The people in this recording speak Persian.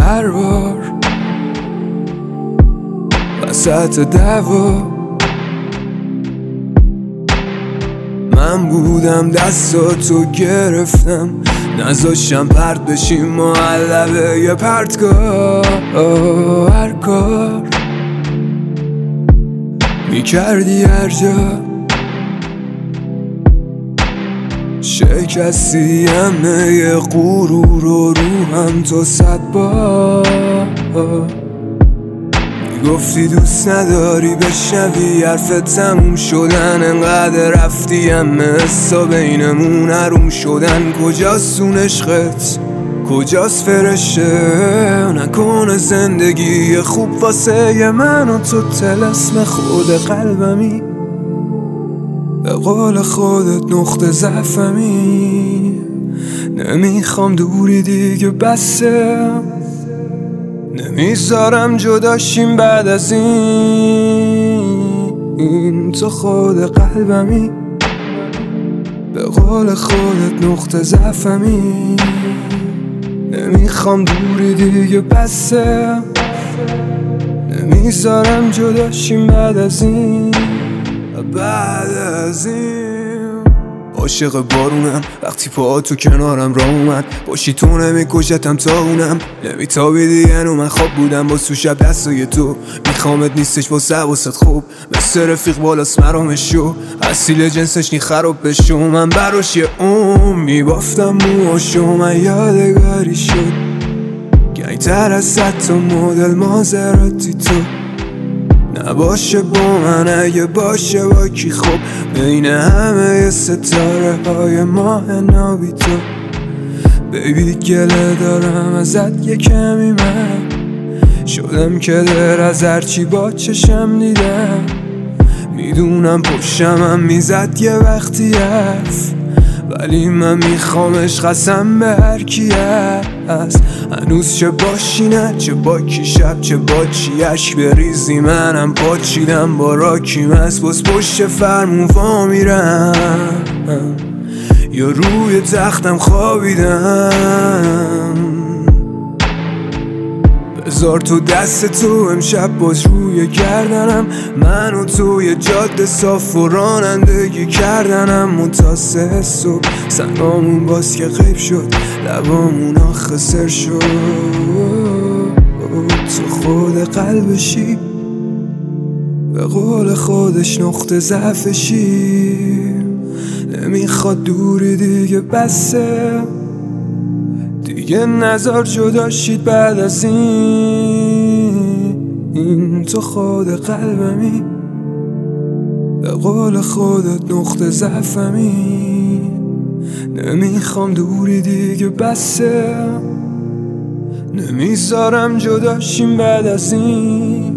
هر بار وسط دعوا من بودم دستاتو گرفتم، نذاشتم پرت بشیم ما لبه یه پرتگاه. هر کار میکردی هر جا شکستی همه غرور و روحم تو 100 بار میگفتی دوست نداری بشنوی حرفت تموم شدن، انقدر رفتی همه حسا بینمون حروم شدن. کجاست اون عشقت؟ کجاست فرشه؟ نکنه زندگی خوب واسه من و تو طلسم خود قلبمی، به قول خودت نقطه ضعفمی. نمیخوام دوری دیگه بسه، نمیذارم جداشیم بعد از این تو خود قلبمی، به قول خودت نقطه ضعفمی. نمیخوام دوری دیگه بسه، نمیذارم جداشیم بعد از این. عاشق بارونم وقتی پاها تو کنارم راه اومد، باشی تو نمیکشتم تا اونم نمیتابیدی و من خواب بودم با تو شب دستای تو. میخوامت نیستش واسه حواست خوب، مثل رفیق بالاست مرامشو، اصیل جنسش نی خراب بشو. من براش یه میبافتم موهاشو، من یادگاری شد گنگتر از 100 تا مدل مازراتی تو. نباشه با من اگه باشه با کی خوب، بین همه ستاره های ماه نابی تو. بیبی گله دارم ازت یه کمی، من شدم که در از هرچی با چشم دیدم. میدونم پشتمم میزد یه وقتی حرف، ولی من میخوامش قسم به هر کی هست. هنوز چه باشی نه چه با کی شب چه با چی عشق بریزی، منم پاچیدم با راکیم هست باز پشت فرمون وا میرم یا روی تختم خوابیدم. بذار تو دست تو امشب باز روی گردنم، من و تو یه جاده صاف و رانندگی کردنم. متاسه صبح سنگامون باز که غیب شد، لبامون آخه سر شد. تو خود قلبشی، به قول خودش نقطه ضعفشی. نمیخواد دوری دیگه بسه، دیگه نظر جداشید بعد از این تو خود قلبمی، به قول خودت نقطه ضعفمی. نمیخوام دوری دیگه بسه، نمیذارم جداشیم بعد از این.